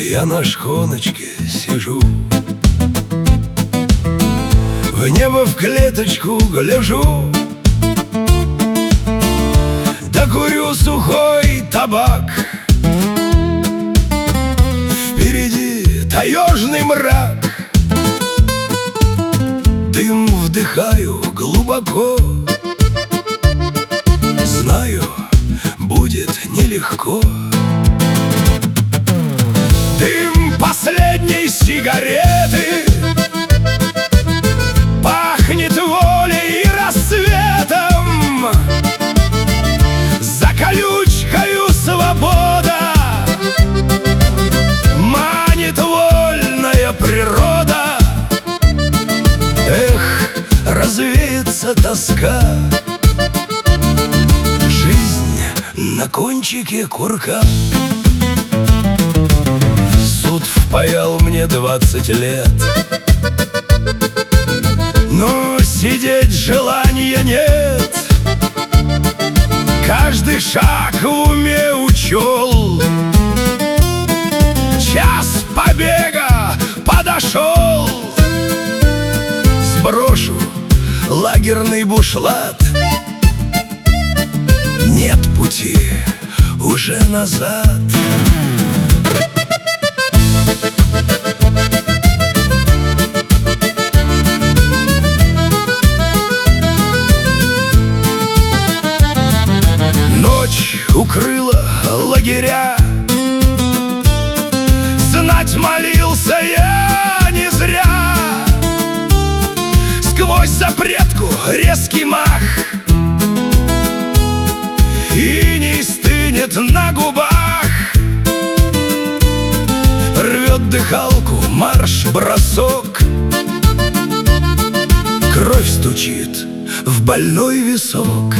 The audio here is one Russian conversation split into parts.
Я на шхоночке сижу, в небо в клеточку гляжу, да курю сухой табак. Впереди таежный мрак, дым вдыхаю глубоко. Знаю, будет нелегко. Дым последней сигареты пахнет волей и рассветом. За колючкою свобода манит вольная природа. Эх, развеется тоска, жизнь на кончике курка. Суд впаял мне 20 лет, но сидеть желания нет. Каждый шаг в уме учел, час побега подошел. Сброшу лагерный бушлат, нет пути уже назад. Ночь укрыла лагеря, знать молился я не зря. Сквозь запретку резкий мах, и не стынет на губах. Рвет дыхалку марш-бросок, кровь стучит в больной висок.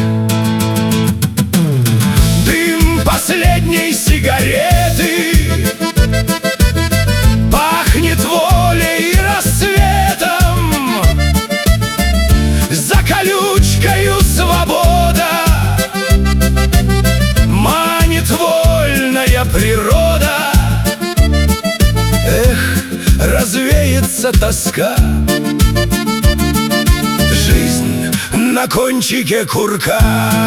Дым последней сигареты пахнет волей и рассветом. За колючкою свобода манит вольная природа. Эх, развеется тоска, жизнь на кончике курка.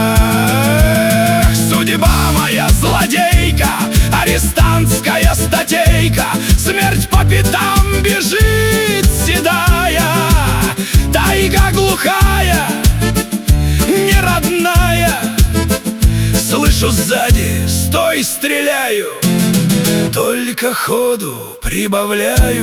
Судьба моя злодейка, арестантская статейка. Смерть по пятам бежит седая, тайга глухая, не родная. Слышу сзади: стой, стреляю, только ходу прибавляю.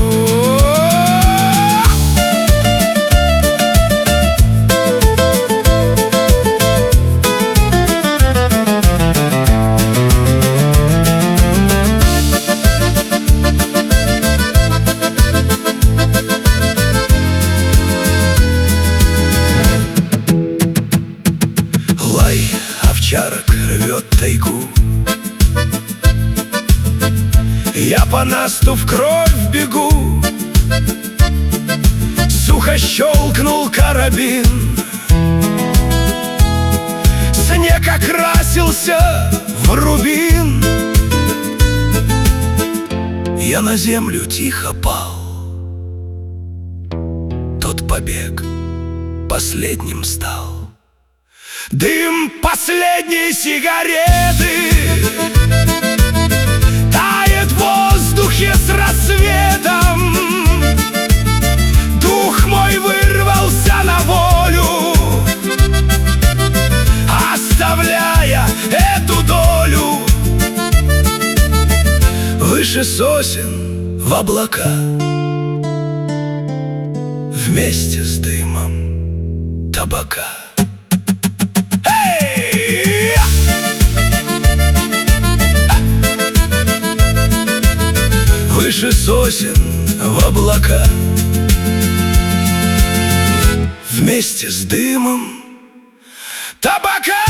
Лай овчарок рвет тайгу, я по насту в кровь бегу. Сухо щелкнул карабин, снег окрасился в рубин. Я на землю тихо пал, тот побег последним стал. Дым последней сигареты тает в воздухе с рассветом. Дух мой вырвался на волю, оставляя эту долю. Выше сосен в облака, вместе с дымом табака. Выше сосен в облака, вместе с дымом табака.